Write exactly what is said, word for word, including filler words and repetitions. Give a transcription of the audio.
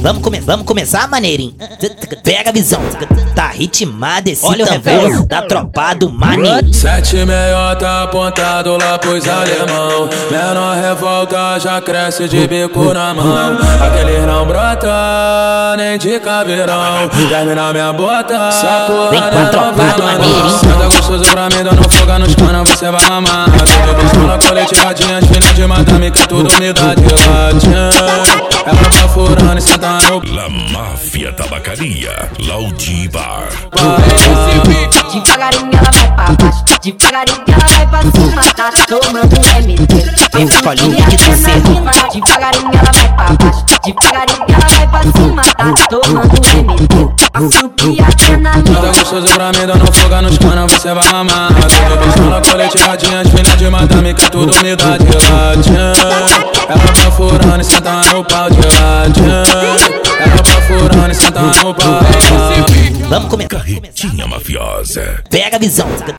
Vamos, come vamos começar, maneirinho. Pega a visão. Tá ritmado esse tambor da tropa do maneirinho. Sete meiota apontado lá pros alemão. Menor revolta já cresce de bico na mão. Aqueles não brota nem de caveirão. Termina minha bota. Vem com a tropa do maneirinho. Senta gostoso pra mim, dando fogo nos canos, você vai mamar. Tudo pistola coletivadinha, filha de madame, que tudo me dá de latinha. Ela tá furando e senta no... La Máfia Tabacaria, Loud Bar. Devagarinho ela vai pra baixo, devagarinho ela vai pra cima, tá tomando M T. Eu escolhi o que tu ser. Devagarinho ela vai pra baixo, devagarinho ela vai pra cima, tá tomando M T. A subir a na Nada minha. gostoso pra mim, dando fogo nos canos, você vai mamar. Tudo pistola coletivadinha, filha de madame, que tudo me dá de latinha. Ela tá furando e senta no pau de latinha. Ela tá furando e senta no pau. Vamos começar. Carretinha mafiosa. Pega a visão.